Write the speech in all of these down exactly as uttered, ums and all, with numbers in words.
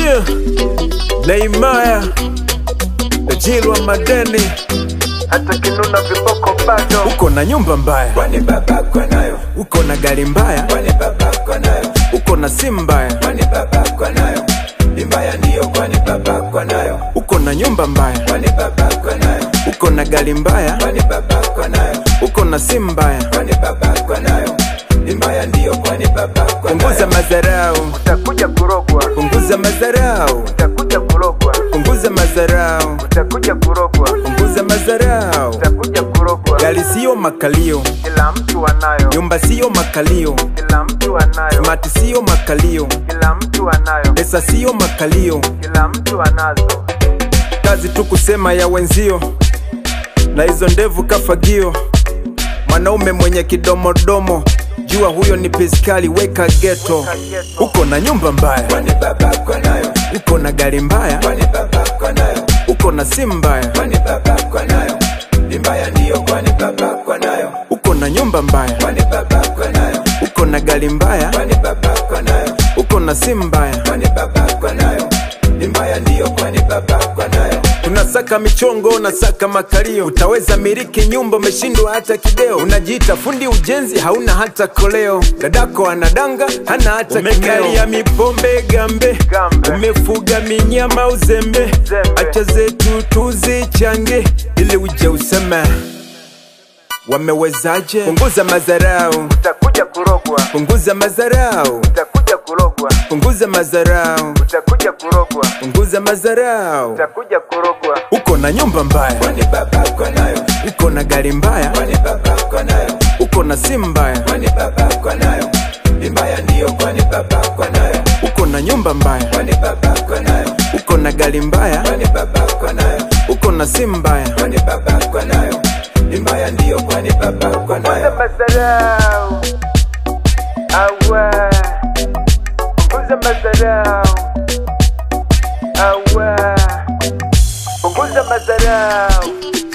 Yeah, Neymar, tajiri wa madeni, hata kinuna viboko bado. uko na nyumba mbaya, kwani baba kwa nayo. uko na gari mbaya, kwani baba kwa nayo. uko na simu mbaya, kwani baba kwa nayo. Ni mbaya ndiyo, kwani baba kwa nayo. uko na nyumba mbaya, kwani baba kwa nayo. uko na gari mbaya, kwani baba kwa nayo. uko na simu mbaya, kwani baba kwa nayo. Ni mbaya ndiyo, kwani baba kwa nayo. punguza madharau, Utakuja kurogwa, punguza madharau, utakuja kurogwa, punguza madharau, utakuja kurogwa, punguza madharau. utakuja kurogwa. Gari sio makalio, Kila mtu anayo, nyumba sio makalio, kila mtu anayo, smart sio makalio, kila mtu anayo, pesa sio makalio. kila mtu anazo. Kazi tu kusema ya wenzio, na hizo ndevu kafagio. Mwanaume mwenye kidomodomo, jua huyo ni piskali, weka ghetto. Uko na nyumba mbaya, kwani baba kwa nayo. uko na gari mbaya, kwani baba kwa nayo. uko na simu mbaya, kwani baba kwa nayo. Ni mbaya ndiyo, kwani baba kwa nayo. uko na nyumba mbaya, kwani baba kwa nayo. uko na gari mbaya, kwani baba kwa nayo. uko na simu mbaya. kwani baba kwa nayo. Ni mbaya ndiyo, kwani baba kwa nayo. Tunasaka michongo, nasaka makalio. Utaweza miliki nyumba, umeshindwa hata kideo. Unajiita fundi ujenzi, hauna hata koleo. Dadako anadanga, hana hata umekalia mipombe gambe, Gambe. umefuga minyama uzembe. Zembe. Acha zetu tuzichange, ili uje useme wamewezaje. Punguza madharau, Utakuja kurogwa, punguza madharau, utakuja kurogwa, punguza madharau, utakuja kurogwa, punguza madharau. utakuja kurogwa. Uko na nyumba mbaya, kwani baba kwa nayo. uko na gari mbaya, kwani baba kwa nayo. uko na simu mbaya, kwani baba kwa nayo. Ni mbaya ndiyo, kwani baba kwa nayo. uko na nyumba mbaya, kwani baba kwa nayo. uko na gari mbaya, kwani baba kwa nayo. uko na simu mbaya. kwani baba kwa nayo. Ni mbaya ndiyo, kwani baba kwa Punguza nayo. madharau, awe. Punguza madharau, awe. Punguza madharau,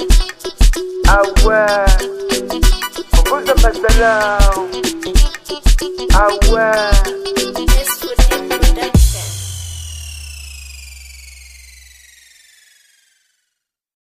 awe. Punguza madharau, awe.